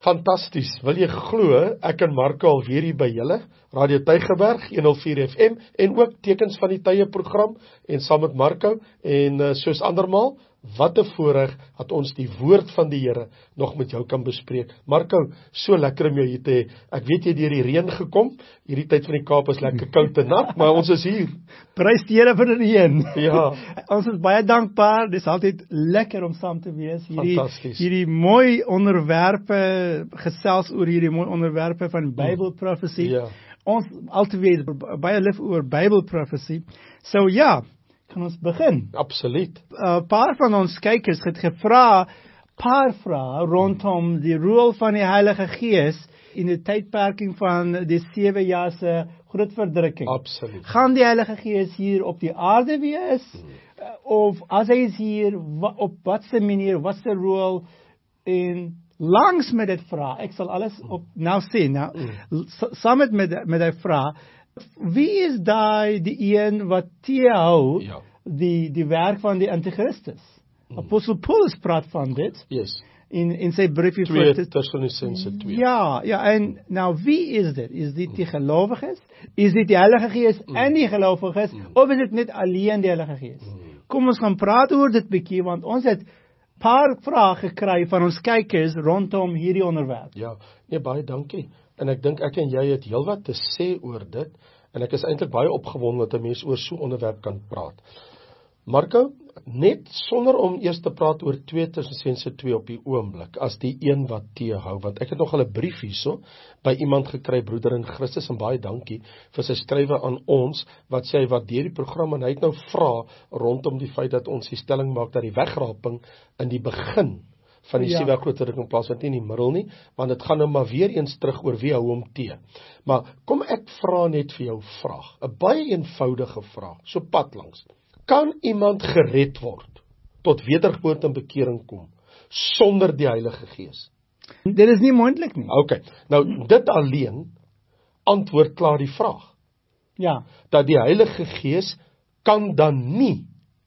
Fantasties, wil jy glo, ek en Marco alweer hier by julle, Radio Tygerberg, 104 FM, en ook Tekens van die Tye program, en saam met Marco, en soos andermaal, wat 'n voorreg, dat ons die woord van die Here nog met jou kan bespreek. Marco, so lekker om jou hier te hê. Ek weet jy het deur die reën gekom, hierdie tyd van die Kaap is lekker koud en nat, maar ons is hier. Prys die Here vir die reën. Ja. Ons is baie dankbaar, dis altyd lekker om saam te wees. Fantasties. Hierdie mooi onderwerpe, gesels oor hierdie mooi onderwerpe van Bible prophecy. Ja. Ons altyd baie lief oor Bible prophecy. So ja, kan ons begin? Absoluut. Paar van ons kykers het gevra, paar vrae rondom die rol van die Heilige Gees in die tydperking van die 7 jaar se groot verdrukking. Absoluut. Gaan die Heilige Gees hier op die aarde wees? Of as hy is hier, op watse manier, wat se rol in langs met dit vra? Ek sal alles op nou sê, nou saam met die vraag, wie is die een wat teehou die werk van die Antichristus? Apostel Paulus praat van dit. Yes. In sy briefie 2 Tessalonisense 2. Ja, en nou wie is dit? Is dit die gelowiges? Is dit die Heilige Gees en die gelowiges? Of is dit net alleen die Heilige Gees? Kom ons gaan praat oor dit bietjie, want ons het paar vrae gekry van ons kykers rondom hierdie onderwerp. Ja, nee, baie dankie. En ek dink ek en jy het heelwat te sê oor dit, en ek is eintlik baie opgewonde dat 'n mens oor so 'n onderwerp kan praat. Marco, net sonder om eers te praat oor 2 Tessalonisense 2 op die oomblik, as die een wat teehou, want ek het nog al 'n brief hierso by iemand gekry, broeder in Christus, en baie dankie vir sy skrywe aan ons, wat sê hy waardeer die program, en hy het nou vra rondom die feit dat ons die stelling maak dat die wegraping in die begin van die 7 jaar groot verdrukking plaasvind, nie in die middel nie, want dit gaan nou maar weer eens terug oor wie hou hom tee. Maar kom ek vra net vir jou vraag, 'n baie eenvoudige vraag, so pad langs. Kan iemand gered word, tot wedergeboorte en bekering kom, sonder die Heilige Gees? Dit is nie moontlik nie. Okay, nou dit alleen antwoord klaar die vraag. Ja. Dat die Heilige Gees kan dan nie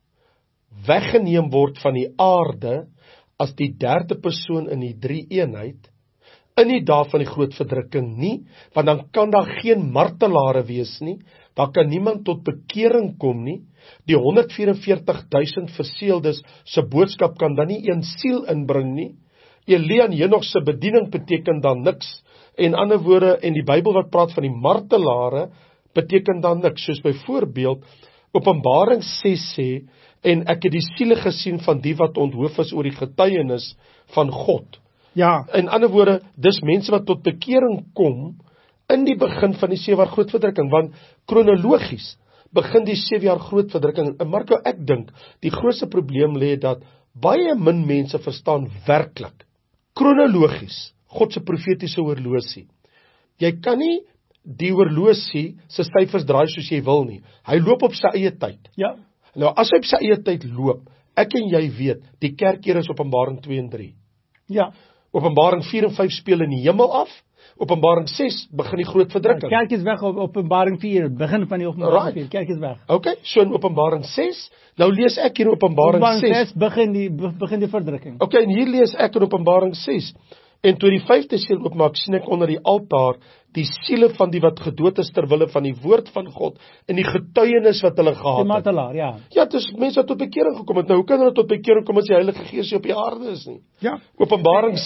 weggeneem word van die aarde as die derde persoon in die drie eenheid, in die dae van die groot verdrukking nie, want dan kan daar geen martelare wees nie, daar kan niemand tot bekering kom nie, die 144.000 verseeldes se boodskap kan dan nie een siel inbring nie, Elia en Henog se bediening beteken dan niks, en ander woorde, en die Bybel wat praat van die martelare, beteken dan niks, soos byvoorbeeld, Openbaring 6 sê, en ek het die siele gesien van die wat onthoof is oor die getuienis van God. Ja. In ander woorde, dis mense wat tot bekering kom, in die begin van die 7 jaar groot verdrukking, want kronologies begin die 7 jaar groot verdrukking, en Marco, ek dink, die grootste probleem lê dat baie min mense verstaan werklik, kronologies, God se profetiese horlosie. Jy kan nie die horlosie se syfers draai soos jy wil nie, hy loop op sy eie tyd. Ja. Nou, as hy op sy eie tyd loop, ek en jy weet, die kerkere is Openbaring 2 en 3. Ja. Openbaring 4 en 5 speel in die hemel af, Openbaring 6 begin die groot verdrukking. Kerk is weg op Openbaring 4, begin van die Openbaring 4, kerk is weg. Okay, so in Openbaring 6, nou lees ek hier in Openbaring 6 begin die verdrukking. Okay, en hier lees ek in Openbaring 6, en toe die 5de seël oopmaak, sien ek onder die altaar die siele van die wat gedood is ter wille van die woord van God en die getuienis wat hulle gehad het. Die martelaar, ja. Ja, dis mense wat tot bekering gekom het. Nou, hoe kan hulle tot bekering kom as die Heilige Gees nie op die aarde is nie? Ja. Openbaring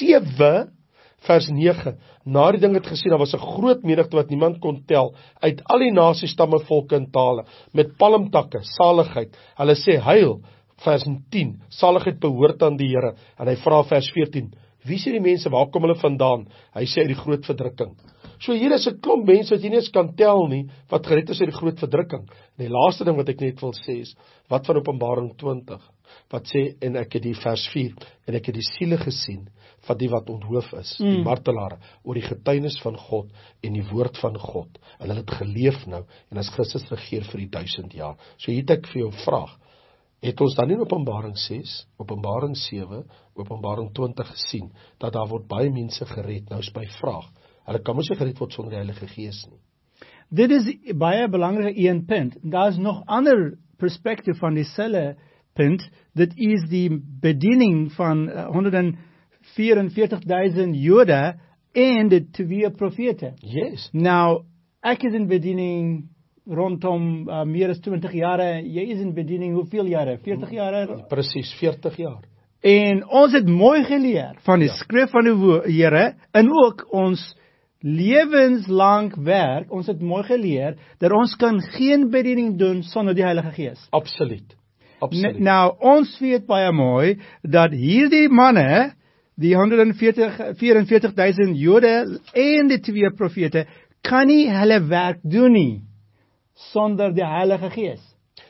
7 vers 9. Na die ding het gesien, daar was 'n groot menigte wat niemand kon tel, uit al die nasies, stamme, volke en tale, met palmtakke, saligheid. Hulle sê heil, vers 10, saligheid behoort aan die Here. En hy vra vers 14, wie sê die mense, waar kom hulle vandaan? Hy sê uit die groot verdrukking. So hier is 'n klomp mense wat jy nie eens kan tel nie, wat gered is uit die groot verdrukking. En die laaste ding wat ek net wil sê is, wat van Openbaring 20, wat sê, en ek het die vers 4, en ek het die siele gesien, van die wat onthoof is, die martelare, oor die getuienis van God, en die woord van God, en hulle het geleef nou, en as Christus regeer vir die 1000 jaar. So hier het ek vir jou vraag, het ons dan nie in Openbaring 6, Openbaring 7, Openbaring 20 gesien, dat daar word baie mense gered, nou is my vraag, hulle kan mos nie gered word sonder die Heilige Gees nie. Dit is baie belangrike een punt. Daar is nog ander perspektief van dieselfde punt. Dit is die bediening van 44.000 Jode en de 2 profete. Yes. Nou, ek is in bediening rondom meer as 20 jare, jy is in bediening hoeveel jare? 40 jare? Presies 40 jaar. En ons het mooi geleer van die skrif van die Here en ook ons lewenslang werk, ons het mooi geleer dat ons kan geen bediening doen sonder die Heilige Gees. Absoluut. Absoluut. Nou, ons weet baie mooi dat hierdie manne, die 144.000 Jode en die 2 profete, kan nie hulle werk doen nie sonder die Heilige Gees.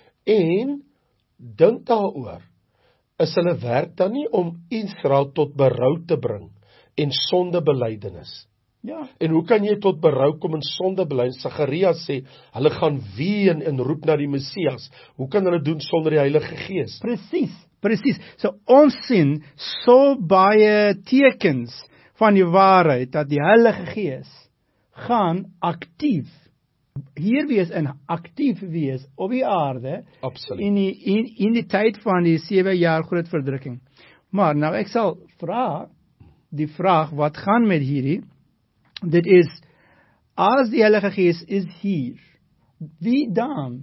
En dink daaroor, is hulle werk dan nie om Israel tot berou te bring en sondebelydenis. Ja. En hoe kan jy tot berou kom in sondebelydenis? Sagaria sê, hulle gaan ween en roep na die Messias. Hoe kan hulle doen sonder die Heilige Gees? Presies. So ons sien so baie tekens van die waarheid dat die Heilige Gees gaan aktief hier wees en aktief wees op die aarde. Absoluut. In die tyd van die 7 jaar groot verdrukking. Maar nou ek sal die vraag wat gaan met hierdie? Dit is, as die Heilige Gees is hier, wie dan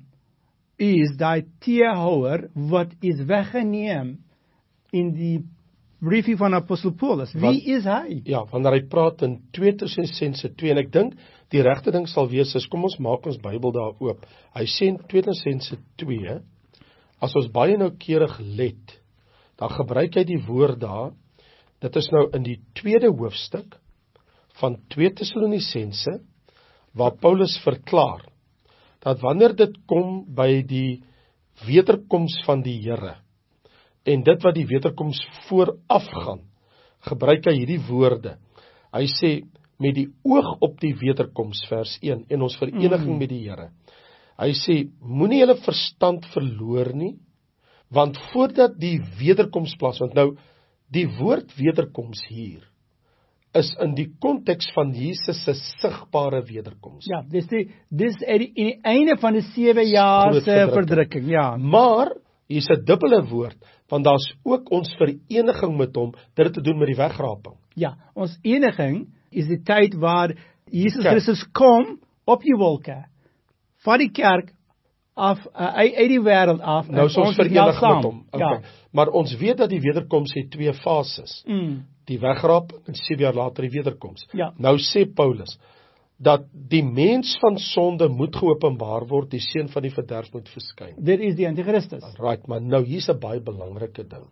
is die teerhouer wat is weggeneem in die briefie van Apostel Paulus? Wie is hy? Ja, wanneer hy praat in 2 Tessalonisense 2, en ek dink die regte ding sal wees, is kom ons maak ons Bybel daar oop. Hy sê in 2 Tessalonisense 2, as ons baie noukeurig let, dan gebruik hy die woord daar, dit is nou in die 2de hoofstuk, van 2 Tessalonisense, waar Paulus verklaar, dat wanneer dit kom by die wederkoms van die Here, en dit wat die wederkoms voorafgaan, gebruik hy hierdie woorde. Hy sê, met die oog op die wederkoms, vers 1, en ons vereniging met die Here. Hy sê, moenie julle verstand verloor nie, want voordat die wederkoms plaas, want nou, die woord wederkoms hier, is in die konteks van Jesus se sigbare wederkoms. Ja, dis in die einde van die 7 jaar se verdrukking, ja. Maar, hier is 'n dubbele woord, want daar's ook ons vereniging met hom, dit te doen met die wegraping. Ja, ons eniging is die tyd waar Jesus Christus kom op die wolke, van die kerk af, uit die wêreld af, nou is ons verenig met hom. Okay. Ja. Maar ons weet dat die wederkoms het 2 fases. Die wegraping en 7 jaar later die wederkoms. Ja. Nou sê Paulus, dat die mens van sonde moet geopenbaar word, die seun van die verderf moet verskyn. Dit is die Antichrist. Right, maar nou hier's 'n baie belangrike ding.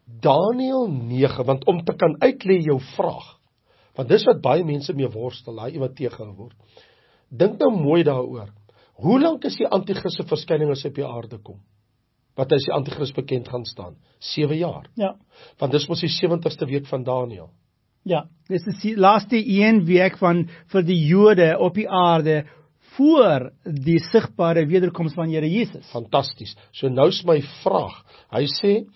Daniël 9, want om te kan uitlê jou vraag, want dis wat baie mense mee worstel, daai iemand teëgehou word. Dink nou mooi daaroor. Hoe lank is die Antichrist se verskyning as hy op die aarde kom? Wat as die Antichrist bekend gaan staan? 7 jaar. Ja. Want dis mos die 70ste week van Daniël. Ja, dis is die laaste 1 week vir die Jode op die aarde voor die sigbare wederkoms van Here Jesus. Fantasties. So nou is my vraag. Hy sê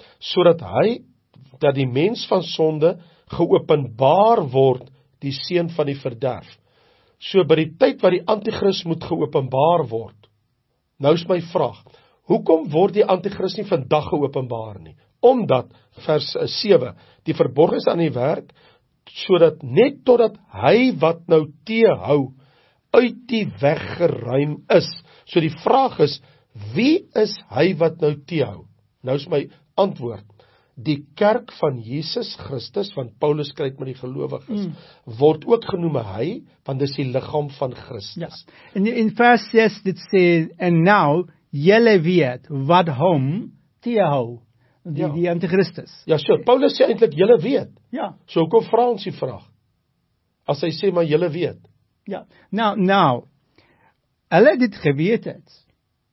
dat die mens van sonde geopenbaar word, die seun van die verderf. So by die tyd wat die Antichrist moet geopenbaar word. Nou is my vraag. Hoekom word die Antichrist nie vandag geopenbaar nie? Omdat, vers 7, die verborgen is aan die werk, sodat net totdat hy wat nou teehou, uit die weg geruim is. So die vraag is, wie is hy wat nou teehou? Nou is my antwoord, die kerk van Jesus Christus, want Paulus skryf met die gelowiges, word ook genoem hy, want dis die liggaam van Christus. Ja. In vers 6 dit sê, en nou, julle weet wat hom teehou, die Antichristus. Ja, so, Paulus sê eintlik, julle weet. Ja. So, hoekom vra ons die vraag? As hy sê, maar julle weet. Ja, nou, hulle dit geweet het,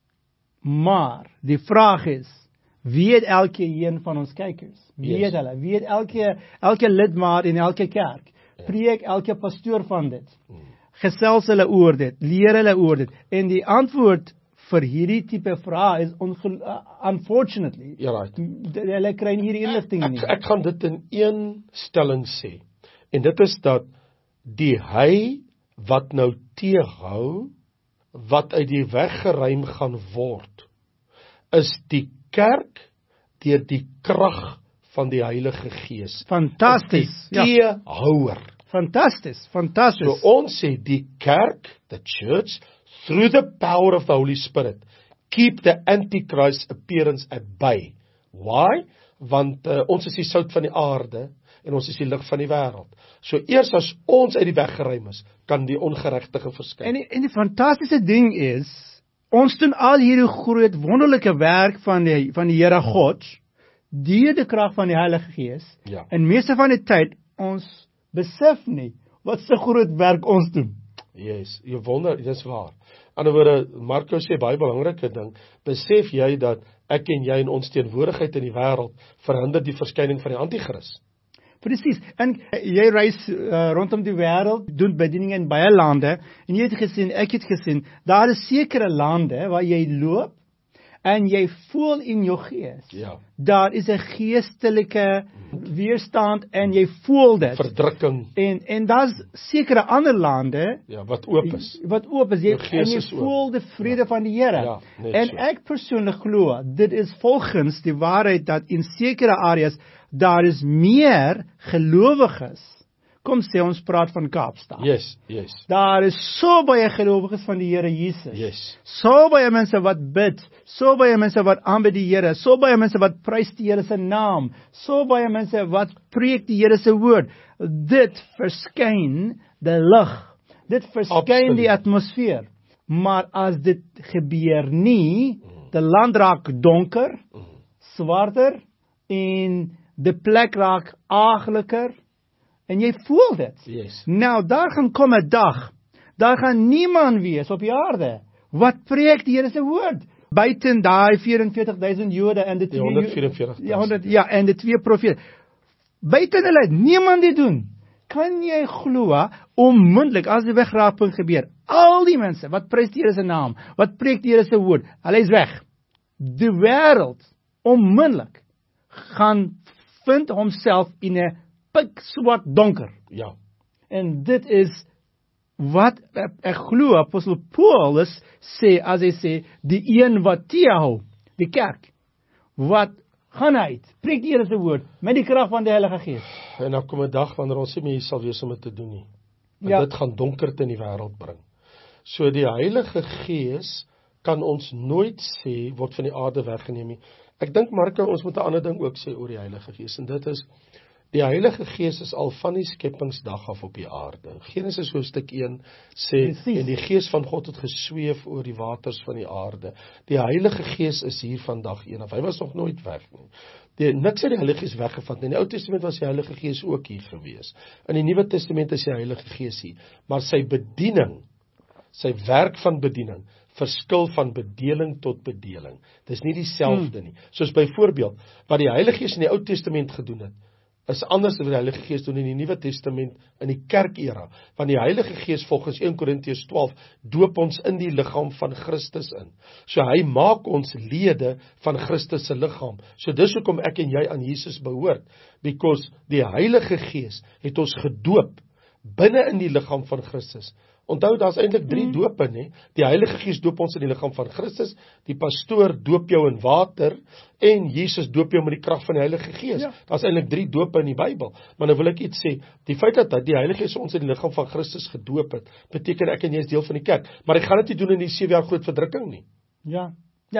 maar die vraag is, weet elke een van ons kykers, weet hulle, weet elke lidmaat in elke kerk, preek elke pastoor van dit, gesels hulle oor dit, leer hulle oor dit, en die antwoord vir hierdie tipe vraag is unfortunately, hulle kry nie hierdie inligting nie. Ek gaan dit in een stelling sê, en dit is dat die hy wat nou teehou, wat uit die weg geruim gaan word, is die kerk deur die krag van die Heilige Gees. Fantasties. Die teehouer. Fantasties. So ons sê die kerk, the church, through the power of the Holy Spirit, keep the Antichrist appearance at bay. Why? Want ons is die sout van die aarde en ons is die lig van die wêreld. So eers as ons uit die weg geruim is, kan die ongeregtige verskyn. En die fantastiese ding is, ons doen al hierdie groot wonderlike werk van die Here God deur die krag van die Heilige Gees. Ja. En meeste van die tyd ons besef nie wat so groot werk ons doen. Yes, jy wonder, dis waar. Aan die ander woorde, Marco sê baie belangrike ding, besef jy dat ek en jy in ons teenwoordigheid in die wêreld verhinder die verskyning van die anti-kris? Presies, en jy reis rondom die wêreld, doen bediening in baie lande, en jy het gesien, ek het gesien, daar is sekere lande waar jy loop, en jy voel in jou gees, daar is 'n geestelike weerstand, en jy voel dit. Verdrukking. En daar's sekere ander lande, wat oop is. Jy voel die vrede van die Here. En ek persoonlik glo, dit is volgens die waarheid dat in sekere areas, daar is meer gelowiges. Kom sê ons praat van Kaapstad. Yes. Daar is so baie gelowiges van die Here Jesus. Yes. So baie mense wat bid, so baie mense wat aanbid die Here, so baie mense wat prys die Here se naam, so baie mense wat preek die Here se woord. Dit verskyn die lig. Dit verskyn die atmosfeer. Maar as dit gebeur nie, die land raak donker, swarter en die plek raak agliker. En jy voel dit. Yes. Nou, daar gaan kom 'n dag, daar gaan niemand wees op die aarde wat preek die Here se woord. Buiten daai 44,000 Jode en die 144,000. En die 2 profete. Buiten hulle, niemand dit doen. Kan jy glo, onmiddellik as die wegraping gebeur, al die mense wat prys die Here se naam, wat preek die Here se woord, hulle is weg. Die wêreld, onmiddellik, gaan vind homself in 'n pikswart donker. Ja. En dit is wat ek glo apostel Paulus sê, as hy sê, die een wat teehou, die kerk, wat gaan uit, preek die Here se woord, met die krag van die Heilige Gees. En dan kom 'n dag wanneer ons nie meer sal wees om dit te doen nie. Want dit gaan donkerte in die wêreld bring. So die Heilige Gees kan ons nooit sê, word van die aarde weggeneem nie. Ek dink Marko, ons moet 'n ander ding ook sê oor die Heilige Gees, en dit is, die Heilige Gees is al van die skepingsdag af op die aarde. Genesis hoofstuk 1 sê, en die Gees van God het gesweef oor die waters van die aarde. Die Heilige Gees is hier van dag 1 af. Hy was nog nooit weg nie. Niks het die Heilige Gees weggevat. In die Ou Testament was die Heilige Gees ook hier gewees. In die Nuwe Testament is die Heilige Gees hier. Maar sy bediening, sy werk van bediening, verskil van bedeling tot bedeling. Dis nie dieselfde nie. Soos byvoorbeeld, wat die Heilige Gees in die Ou Testament gedoen het, is anders as wat die Heilige Gees doen in die Nuwe Testament in die kerkera. Want die Heilige Gees volgens 1 Korintiërs 12 doop ons in die liggaam van Christus in. So hy maak ons lede van Christus se liggaam. So dis hoekom ek en jy aan Jesus behoort. Because die Heilige Gees het ons gedoop binne in die liggaam van Christus. Onthou, daar's eintlik 3 dope, nê? Die Heilige Gees doop ons in die liggaam van Christus, die pastoor doop jou in water, en Jesus doop jou met die krag van die Heilige Gees. Daar's eintlik 3 dope in die Bybel. Maar nou wil ek iets sê, die feit dat die Heilige Gees ons in die liggaam van Christus gedoop het, beteken ek en jy is deel van die kerk. Maar hy gaan dit nie doen in die 7 jaar groot verdrukking nie. Ja,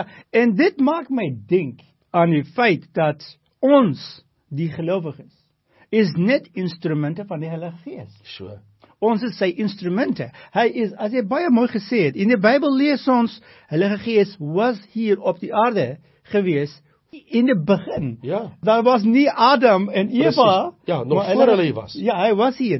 en dit maak my dink aan die feit dat ons, die gelowiges, is net instrumente van die Heilige Gees. So. Ons is sy instrumente. Hy is, as hy baie mooi gesê het, in die Bybel lees ons, Heilige Gees was hier op die aarde gewees, in die begin. Ja. Daar was nie Adam en Eva. Precies. Ja, nog voor hulle was. Ja, hy was hier.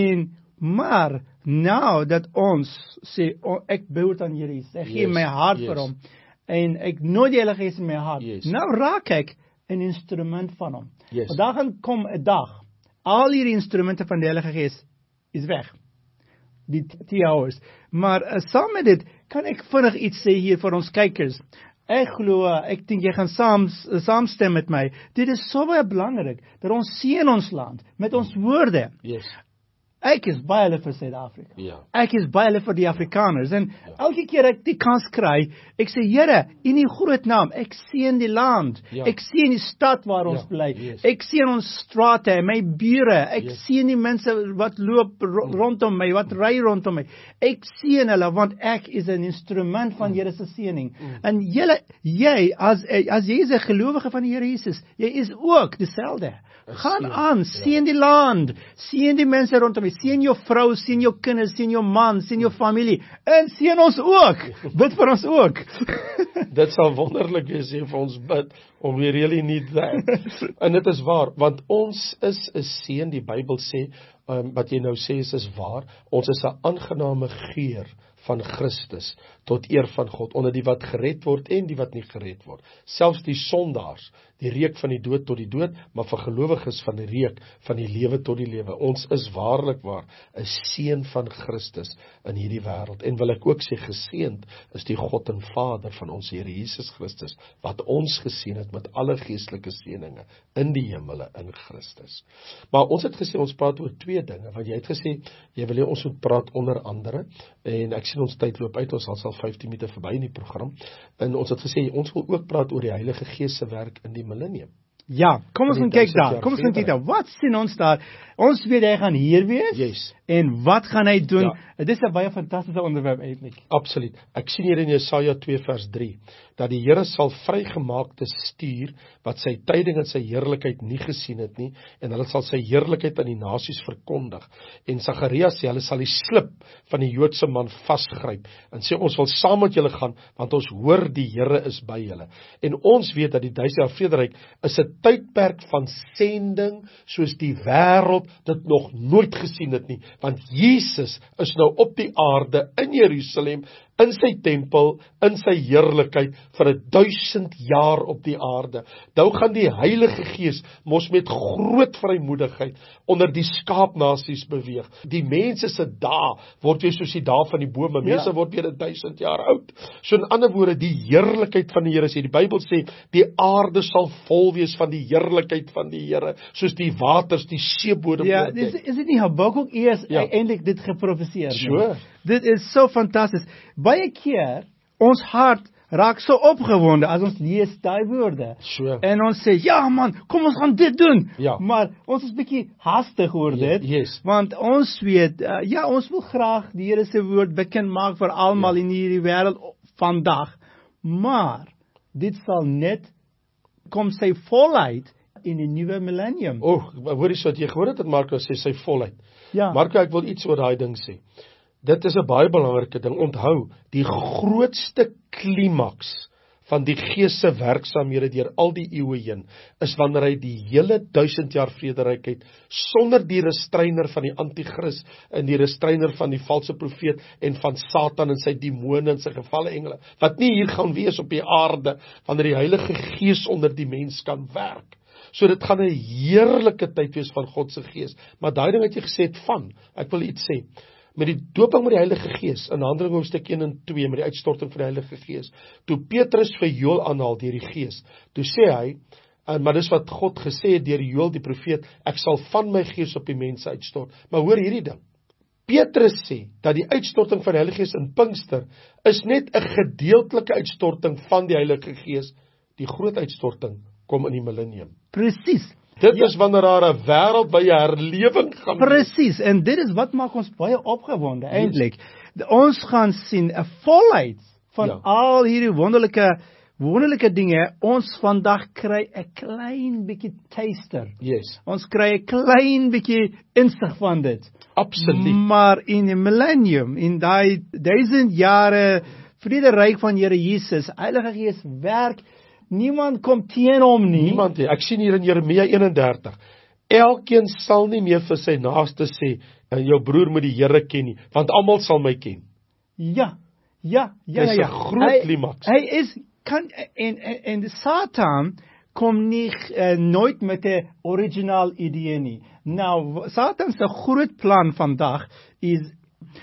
Maar, nou dat ons sê, ek behoort aan Here Jesus, ek gee my hart vir hom, en ek nooi die Heilige Gees in my hart. Nou raak ek 'n instrument van hom. Maar daar gaan kom 'n dag, al hierdie instrumente van die Heilige Gees is weg. Die teehouers. Maar saam met dit, kan ek vinnig iets sê hier vir ons kykers. Ek glo, ek dink jy gaan saamstem met my. Dit is so baie belangrik, dat ons seën ons land, met ons woorde. Ek is baie lief vir Suid-Afrika. Ja. Ek is baie lief vir die Afrikaners. En elke keer ek die kans kry, ek sê, Here, in die groot naam, ek sien die land. Ja. Ek sien die stad waar ons bly. Yes. Ek sien ons strate, my bure. Ek Yes. sien die mense wat loop rondom my, wat ry rondom my. Ek sien hulle, want ek is 'n instrument van Here se seëning. En jy, as jy is 'n gelowige van die Here Jesus, jy is ook dieselfde. Gaan aan, sien die land, sien die mense rondom my, sien jou vrou, sien jou kinders, sien jou man, sien jou familie, en sien ons ook. Bid vir ons ook. Dit sal wonderlik wees as jy vir ons bid, om we really need that. En dit is waar, want ons is 'n seën, die Bybel sê, wat jy nou sê is waar, ons is 'n aangename geur van Christus, tot eer van God, onder die wat gered word en die wat nie gered word. Selfs die sondaars, die reuk van die dood tot die dood, maar vir gelowiges van die reuk van die lewe tot die lewe. Ons is waarlik waar 'n seën van Christus in hierdie wêreld. En wil ek ook sê, geseënd is die God en Vader van ons Here Jesus Christus, wat ons geseën het met alle geestelike seëninge in die hemele in Christus. Maar ons het gesê, ons praat oor twee dinge, want jy het gesê, jy wil hê ons moet praat onder andere, en ek sien ons tyd loop uit, ons sal 15 minute verby in die program, en ons het gesê, ons wil ook praat oor die Heilige Gees se werk in die millennium. Ja, kom ons gaan kyk daar. Kom ons gaan kyk daar. Wat sien ons daar? Ons weet hy gaan hier wees. Yes. En wat gaan hy doen? Ja. Dit is 'n baie fantastiese onderwerp eintlik. Absoluut. Ek sien hier in Jesaja 2 vers 3, dat die Here sal vrygemaakte stuur, wat sy tyding en sy heerlikheid nie gesien het nie, en hulle sal sy heerlikheid aan die nasies verkondig. En Sagaria sê, hulle sal die slip van die Joodse man vasgryp, en sê, ons wil saam met julle gaan, want ons hoor die Here is by julle. En ons weet dat die 1000 jaar vrederyk is 'n tydperk van sending, soos die wêreld dit nog nooit gesien het nie, want Jesus is nou op die aarde, in Jerusalem, in sy tempel, in sy heerlikheid, vir 1000 jaar op die aarde. Nou gaan die Heilige Gees mos met groot vrymoedigheid onder die skaapnasies beweeg. Die mense se dae word weer soos die dae van die bome. Mense word weer 1000 jaar oud. So in ander woorde, die heerlikheid van die Here sê, die Bybel sê, die aarde sal vol wees van die heerlikheid van die Here, soos die waters, die seebodem. Ja, is dit nie Habakuk eers eintlik dit geprofeseer nie? Sure. Dit is so fantasties. Baie keer, ons hart raak so opgewonde as ons lees daai woorde. Sure. En ons sê, ja man, kom ons gaan dit doen. Ja. Maar ons is bietjie haastig oor dit. Yes. Want ons weet, ons wil graag die Here se woord bekend maak vir almal in hierdie wêreld vandag. Maar dit sal net kom sy volheid in die nuwe millennium. Hoor jy wat jy gehoor het, Marco sê sy volheid. Ja. Marco, ek wil iets oor daai ding sê. Dit is 'n baie belangrike ding. Onthou, die grootste klimaks van die Gees se werksaamhede deur al die eeue heen, is wanneer hy die hele 1000 jaar vrederyk het, sonder die restreiner van die anti-kris, en die restreiner van die valse profeet, en van Satan en sy demone en sy gevalle engele, wat nie hier gaan wees op die aarde, wanneer die Heilige Gees onder die mens kan werk. So dit gaan 'n heerlike tyd wees van God se Gees. Maar daai ding wat jy gesê het van, ek wil iets sê, met die doping met die Heilige Gees, in Handelinge hoofstuk 1 en 2, met die uitstorting van die Heilige Gees, toe Petrus vir Joël aanhaal deur die Gees, toe sê hy, maar dis wat God gesê het deur Joël die profeet, ek sal van my Gees op die mense uitstort. Maar hoor hierdie ding, Petrus sê, dat die uitstorting van die Heilige Gees in Pinkster, is net 'n gedeeltelike uitstorting van die Heilige Gees, die groot uitstorting kom in die millennium. Presies. Dit is wanneer daar 'n wêreld by 'n herlewing gaan. Presies, en dit is wat maak ons baie opgewonde eintlik. Ons gaan sien 'n volheid van al hierdie wonderlike dinge. Ons vandag kry 'n klein bietjie taster. Yes. Ons kry 'n klein bietjie insig van dit. Absoluut. Maar in die millennium, in daai 1000 jare vrederyk van Here Jesus, Heilige Gees werk. Niemand kom teen hom nie. Niemand nie. Ek sien hier in Jeremia 31. Elkeen sal nie meer vir sy naaste sê, jou broer moet die Here ken nie, want almal sal my ken. Ja. Dis 'n groot klimaks. Hy is en Satan kom nie nooit met 'n original idee nie. Nou, Satan se groot plan vandag is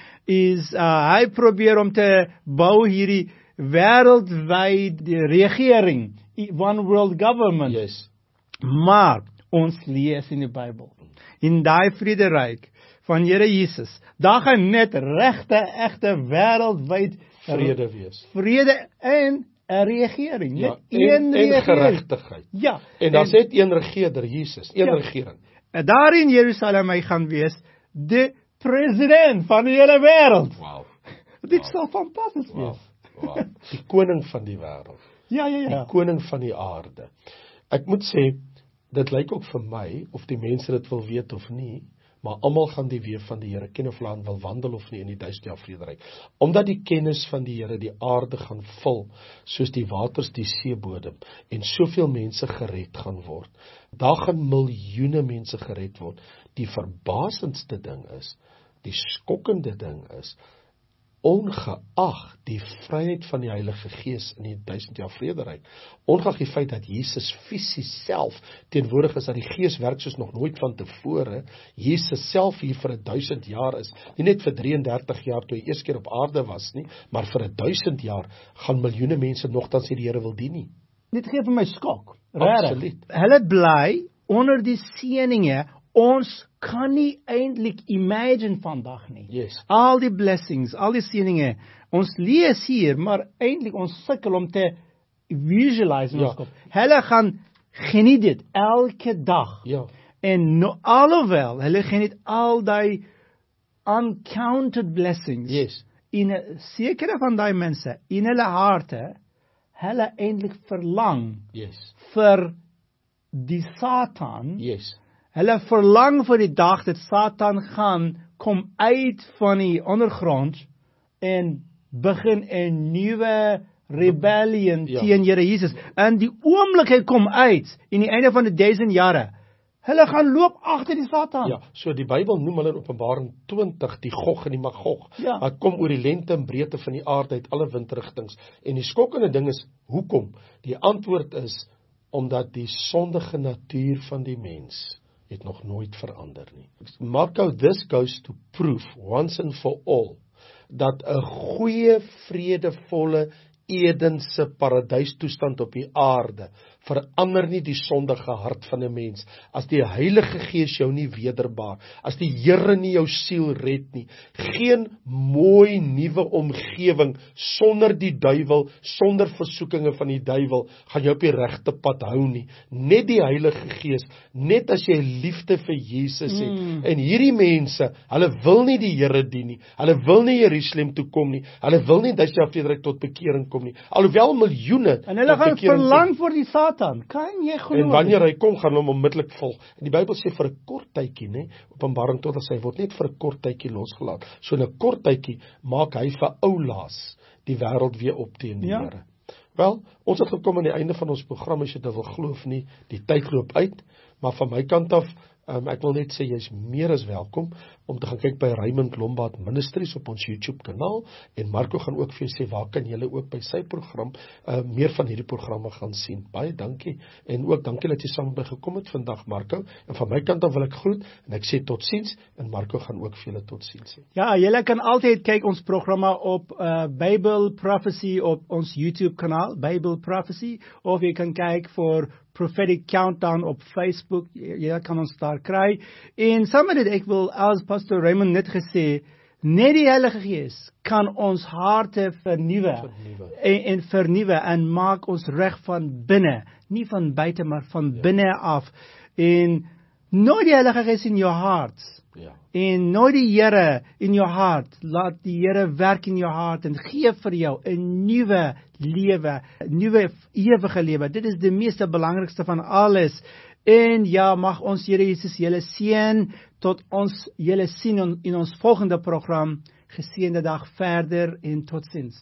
hy probeer om te bou hierdie wêreldwyd die regering, one world government. Yes. Maar ons lees in die Bybel, in daai vrederyk van Here Jesus, daar gaan net regte, egte, wêreldwyd vrede wees. Vrede en 'n regering. Ja, Net een en regering. geregtigheid. Ja. En daar's net een regerder, Jesus, een regering. En daar in Jerusalem hy gaan wees, die president van die hele wêreld. Wow. Dit sal fantasties wees. Wow. Die koning van die wêreld. Ja. Die koning van die aarde. Ek moet sê, dit lyk ook vir my, of die mense dit wil weet of nie, maar almal gaan die weë van die Here ken of hulle wil wandel of nie in die 1000 jaar vrederyk. Omdat die kennis van die Here die aarde gaan vul, soos die waters die seebodem, en soveel mense gered gaan word. Daar gaan miljoene mense gered word. Die verbasendste ding is, die skokkende ding is, ongeag die vryheid van die Heilige Gees in die 1000 jaar vrederyk, ongeag die feit dat Jesus fisies self teenwoordig is, dat die Gees werk soos nog nooit van tevore, Jesus self hier vir 1000 jaar is, nie net vir 33 jaar toe hy eers keer op aarde was nie, maar vir 1000 jaar gaan miljoene mense nogtans nie die Here wil dien nie. Dit gee vir my skok. Absoluut. Hulle bly onder die seëninge. Ons kan nie eintlik imagine vandag nie. Yes. Al die blessings, al die seëninge. Ons lees hier, maar eintlik ons sukkel om te visualize in ons kop. Hulle gaan geniet dit elke dag. Ja. En alhoewel hulle geniet al die uncounted blessings. Yes. In sekere van die mense, in hulle harte, hulle eintlik verlang vir die Satan. Yes. Hulle verlang vir die dag dat Satan gaan kom uit van die ondergrond en begin 'n nuwe rebellion teen Here Jesus. En die oomblik hy kom uit in die einde van die 1000 jare, hulle gaan loop agter die Satan. Ja, so die Bybel noem hulle in Openbaring 20 die Gog en die Magog. Ja. Wat kom oor die lengte en breedte van die aarde uit alle windrigtings. En die skokkende ding is, hoekom? Die antwoord is omdat die sondige natuur van die mens het nog nooit verander nie. Marco, this goes to prove once and for all dat 'n goeie, vredevolle, Edense paradijstoestand op die aarde verander nie die sondige hart van 'n mens. As die Heilige Gees jou nie wederbaar, as die Here nie jou siel red nie, geen mooi nuwe omgewing sonder die duiwel, sonder versoekinge van die duiwel, gaan jou op die regte pad hou nie. Net die Heilige Gees, net as jy liefde vir Jesus het. En hierdie mense, hulle wil nie die Here dien nie. Hulle wil nie Jerusalem toe kom nie. Hulle wil nie dat jy afdruk tot bekering kom nie. Alhoewel miljoene en hulle gaan verlang vir die Satan. Kan jy glo? En wanneer hy kom, gaan hom onmiddellik volg. En die Bybel sê vir 'n kort tydjie, nê, Openbaring 20 sê hy word net vir 'n kort tydjie losgelaat. So in 'n kort tydjie maak hy vir oulaas die wêreld weer op teen die Here. Wel, ons het gekom aan die einde van ons program, as jy dit wil glo of nie, die tyd loop uit, maar van my kant af, ek wil net sê, jy's meer as welkom om te gaan kyk by Raymond Lombard Ministries op ons YouTube kanaal, en Marco gaan ook vir jou sê, waar kan julle ook by sy program, meer van hierdie programme gaan sien. Baie dankie, en ook dankie dat jy saam by gekom het vandag, Marco, en van my kant af wil ek groet, en ek sê totsiens, en Marco gaan ook vir julle totsiens sê. Ja, julle kan altyd kyk ons programme op Bible Prophecy op ons YouTube kanaal, Bible Prophecy, of jy kan kyk vir Prophetic Countdown op Facebook, jy kan ons daar kry. En saam met dit, ek wil as Pastor Raymond net gesê, net die Heilige Gees kan ons harte vernuwe en vernuwe en maak ons reg van binne, nie van buite, maar van binne af. En nooit die Heilige Gees in jou hart, en nooit die Here in jou hart, laat die Here werk in jou hart en gee vir jou 'n nuwe lewe, 'n nuwe ewige lewe. Dit is die meeste belangrikste van alles. En ja, mag ons Here Jesus julle seën tot ons julle sien in ons volgende program. Geseënde dag verder en totsiens.